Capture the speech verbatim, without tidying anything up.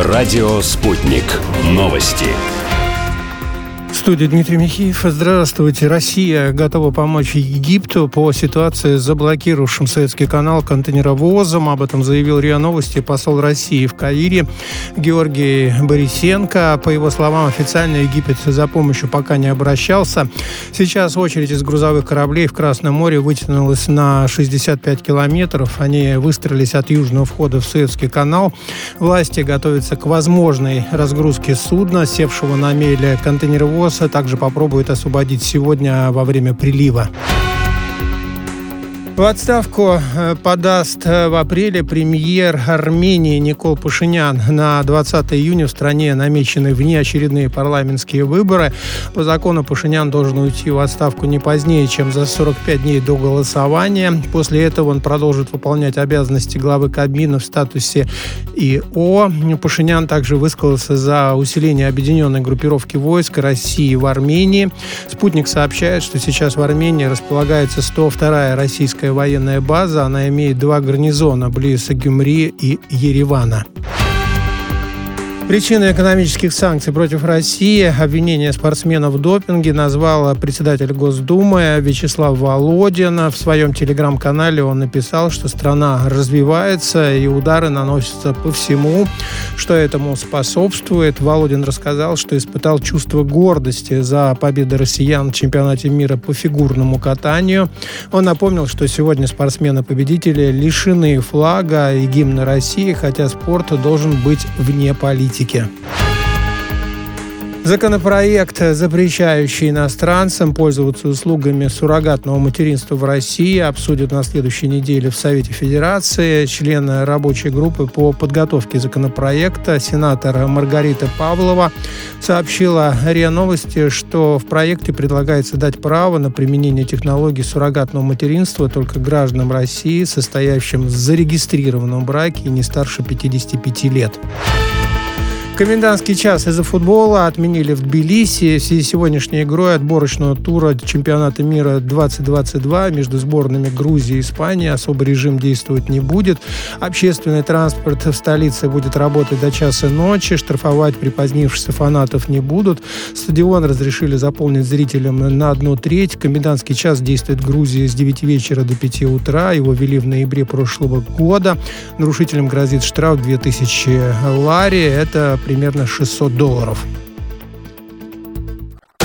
Радио «Спутник». Новости. В студии Дмитрий Михеев. Здравствуйте. Россия готова помочь Египту по ситуации с заблокировавшим Суэцкий канал контейнеровозом. Об этом заявил РИА Новости посол России в Каире Георгий Борисенко. По его словам, официально Египет за помощью пока не обращался. Сейчас очередь из грузовых кораблей в Красном море вытянулась на шестьдесят пять километров. Они выстроились от южного входа в Суэцкий канал. Власти готовятся к возможной разгрузке судна, севшего на мели контейнеровоз, а также попробует освободить сегодня во время прилива. В отставку подаст в апреле премьер Армении Никол Пашинян. На двадцатое июня в стране намечены внеочередные парламентские выборы. По закону Пашинян должен уйти в отставку не позднее, чем за сорок пять дней до голосования. После этого он продолжит выполнять обязанности главы Кабмина в статусе ИО. Пашинян также высказался за усиление объединенной группировки войск России в Армении. «Спутник» сообщает, что сейчас в Армении располагается сто вторая российская военная база. Она имеет два гарнизона близ Гюмри и Еревана. Причиной экономических санкций против России обвинение спортсмена в допинге назвал председатель Госдумы Вячеслав Володин. В своем телеграм-канале он написал, что страна развивается и удары наносятся по всему, что этому способствует. Володин рассказал, что испытал чувство гордости за победы россиян в чемпионате мира по фигурному катанию. Он напомнил, что сегодня спортсмены-победители лишены флага и гимна России, хотя спорт должен быть вне политики. Законопроект, запрещающий иностранцам пользоваться услугами суррогатного материнства в России, обсудят на следующей неделе в Совете Федерации. Член рабочей группы по подготовке законопроекта, сенатор Маргарита Павлова, сообщила РИА Новости, что в проекте предлагается дать право на применение технологий суррогатного материнства только гражданам России, состоящим в зарегистрированном браке и не старше пятидесяти пяти лет. Комендантский час из-за футбола отменили в Тбилиси. В связи с сегодняшней игрой отборочного тура чемпионата мира двадцать двадцать два между сборными Грузии и Испании особый режим действовать не будет. Общественный транспорт в столице будет работать до часа ночи. Штрафовать припозднившихся фанатов не будут. Стадион разрешили заполнить зрителям на одну треть. Комендантский час действует в Грузии с девяти вечера до пяти утра. Его ввели в ноябре прошлого года. Нарушителям грозит штраф две тысячи лари. Это примерно шестьсот долларов.